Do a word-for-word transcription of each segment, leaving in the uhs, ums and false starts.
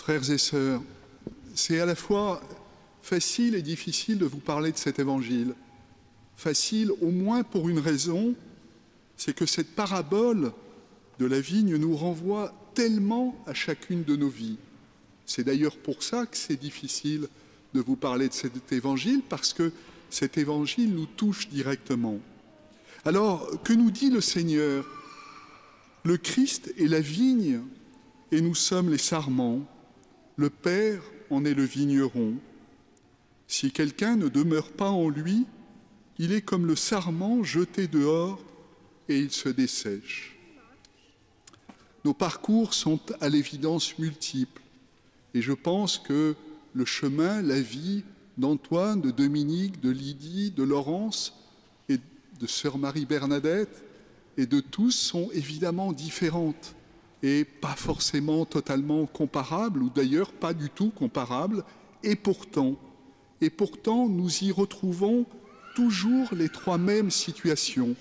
Frères et sœurs, c'est à la fois facile et difficile de vous parler de cet évangile. Facile au moins pour une raison, c'est que cette parabole de la vigne nous renvoie tellement à chacune de nos vies. C'est d'ailleurs pour ça que c'est difficile de vous parler de cet évangile, parce que cet évangile nous touche directement. Alors, que nous dit le Seigneur ? Le Christ est la vigne et nous sommes les sarments. Le Père en est le vigneron. Si quelqu'un ne demeure pas en lui, il est comme le sarment jeté dehors et il se dessèche. Nos parcours sont à l'évidence multiples et je pense que le chemin, la vie d'Antoine, de Dominique, de Lydie, de Laurence et de sœur Marie-Bernadette et de tous sont évidemment différentes et pas forcément totalement comparables, ou d'ailleurs pas du tout comparables, et pourtant, et pourtant nous y retrouvons toujours les trois mêmes situations.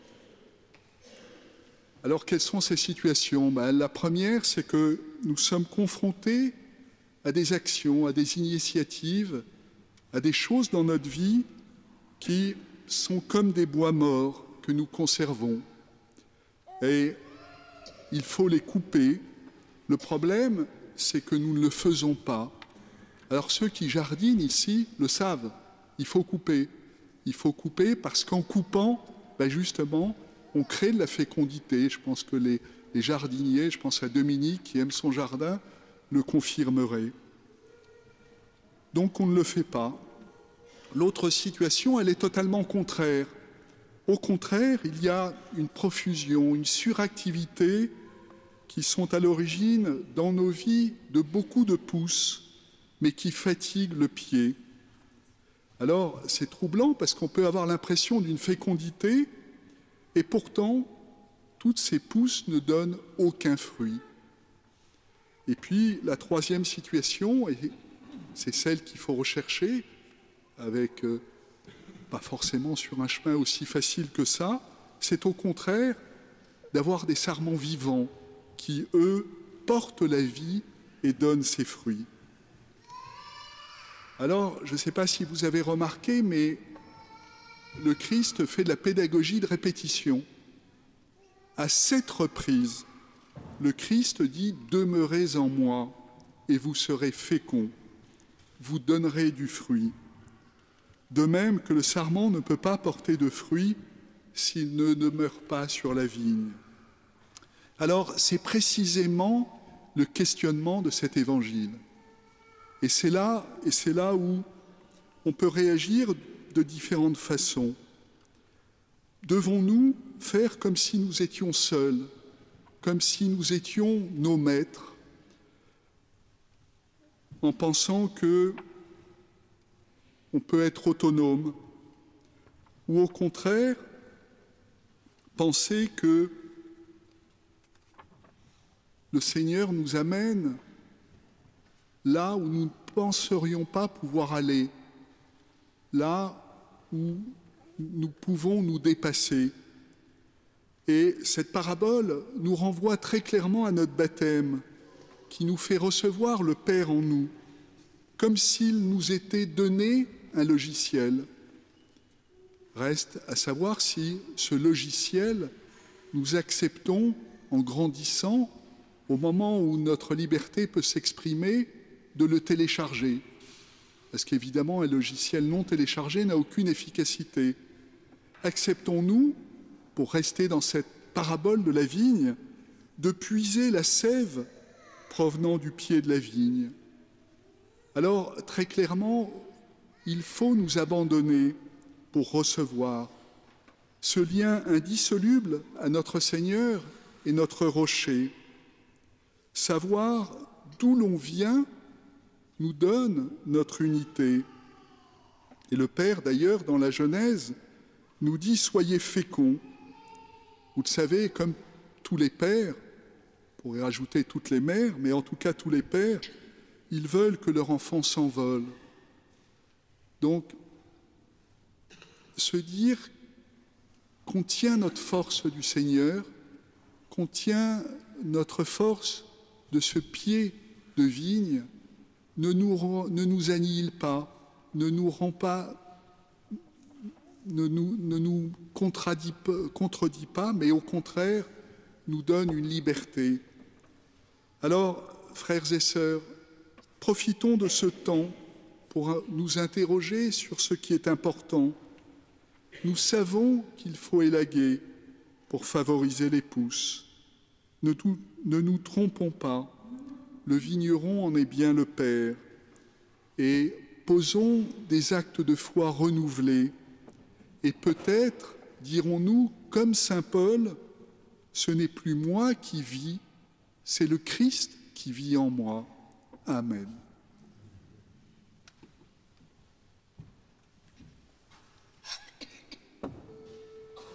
Alors quelles sont ces situations ? Ben, la première, c'est que nous sommes confrontés à des actions, à des initiatives, à des choses dans notre vie qui sont comme des bois morts que nous conservons. Et il faut les couper. Le problème, c'est que nous ne le faisons pas. Alors ceux qui jardinent ici le savent. Il faut couper. Il faut couper parce qu'en coupant, ben justement, on crée de la fécondité. Je pense que les, les jardiniers, je pense à Dominique qui aime son jardin, le confirmerait. Donc on ne le fait pas. L'autre situation, elle est totalement contraire. Au contraire, il y a une profusion, une suractivité qui sont à l'origine dans nos vies de beaucoup de pousses, mais qui fatiguent le pied. Alors c'est troublant parce qu'on peut avoir l'impression d'une fécondité et pourtant toutes ces pousses ne donnent aucun fruit. Et puis la troisième situation, et c'est celle qu'il faut rechercher, avec euh, pas forcément sur un chemin aussi facile que ça, c'est au contraire d'avoir des sarments vivants qui, eux, portent la vie et donnent ses fruits. Alors, je ne sais pas si vous avez remarqué, mais le Christ fait de la pédagogie de répétition. À sept reprises, le Christ dit « Demeurez en moi et vous serez féconds, vous donnerez du fruit ». De même que le sarment ne peut pas porter de fruits s'il ne demeure pas sur la vigne. Alors, c'est précisément le questionnement de cet évangile. Et c'est là, et c'est là où on peut réagir de différentes façons. Devons-nous faire comme si nous étions seuls, comme si nous étions nos maîtres, en pensant que on peut être autonome, ou au contraire, penser que le Seigneur nous amène là où nous ne penserions pas pouvoir aller, là où nous pouvons nous dépasser. Et cette parabole nous renvoie très clairement à notre baptême, qui nous fait recevoir le Père en nous, comme s'il nous était donné un logiciel. Reste à savoir si ce logiciel, nous acceptons en grandissant, au moment où notre liberté peut s'exprimer, de le télécharger. Parce qu'évidemment, un logiciel non téléchargé n'a aucune efficacité. Acceptons-nous, pour rester dans cette parabole de la vigne, de puiser la sève provenant du pied de la vigne. Alors, très clairement, il faut nous abandonner pour recevoir ce lien indissoluble à notre Seigneur et notre rocher. Savoir d'où l'on vient nous donne notre unité. Et le Père, d'ailleurs, dans la Genèse, nous dit « Soyez féconds ». Vous le savez, comme tous les pères, on pourrait rajouter toutes les mères, mais en tout cas tous les pères, ils veulent que leur enfant s'envole. Donc, se dire qu'on tient notre force du Seigneur, qu'on tient notre force de ce pied de vigne ne nous, ne nous annihile pas, ne nous rend pas, ne nous, ne nous contredit, contredit pas, mais au contraire nous donne une liberté. Alors, frères et sœurs, profitons de ce temps pour nous interroger sur ce qui est important. Nous savons qu'il faut élaguer pour favoriser les pousses. Ne, tout, ne nous trompons pas, le vigneron en est bien le père. Et posons des actes de foi renouvelés. Et peut-être dirons-nous, comme saint Paul, ce n'est plus moi qui vis, c'est le Christ qui vit en moi. Amen.